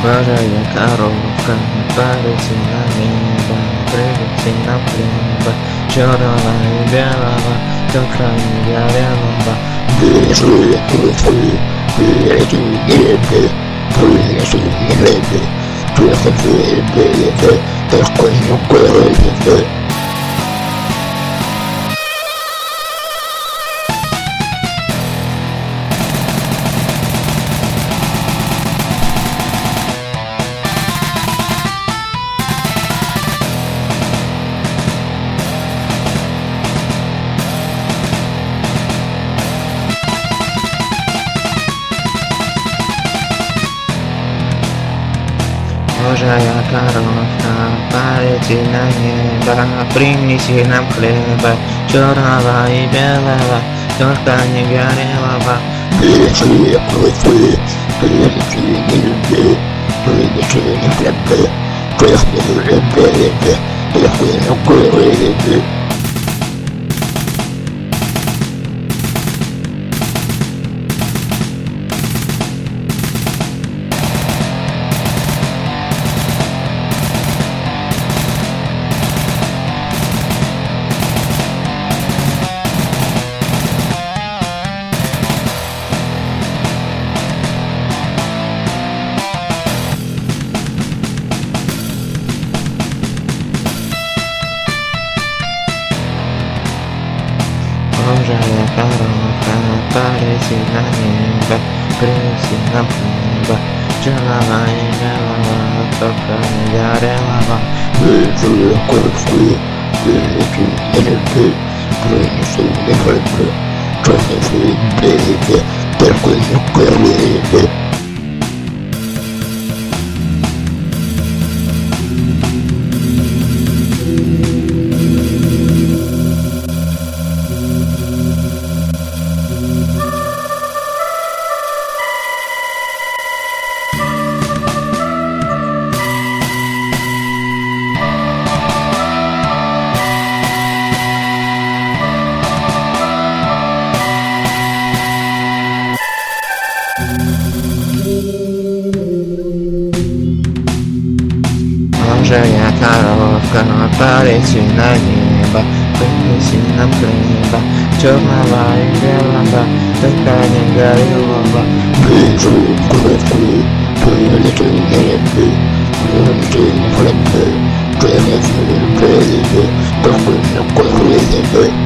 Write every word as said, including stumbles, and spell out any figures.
Рожая коровка, парите на небо, прыгайте на хлеба, черного и белого, только не горелого. Белые крысы, белые небе, прыгайте на небе, только не белые, только не горелого. Божая коровка, парите на небо, принеси нам хлеба, черного и белого, только не горелого. Белые крысы, белые небе, принеси нам хлеба, только не белые, только не горелого. Божая коровка, парите на небо, принеси нам хлеба, черного и белого, только не горелого. Белые крысы, белые небе, принеси нам хлеба, только не белые, только не горелого. Божая коровка, парите на небо, принеси нам хлеба, черного и белого, только не горелого. Белые крысы, белые небе, принеси нам хлеба, только не белые, только не горелого.